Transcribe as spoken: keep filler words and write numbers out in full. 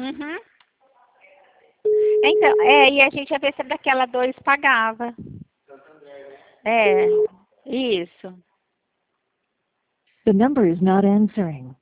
Uhum. Então, é, e a gente ia ver se daquela dois pagava. É, isso. The number is not answering.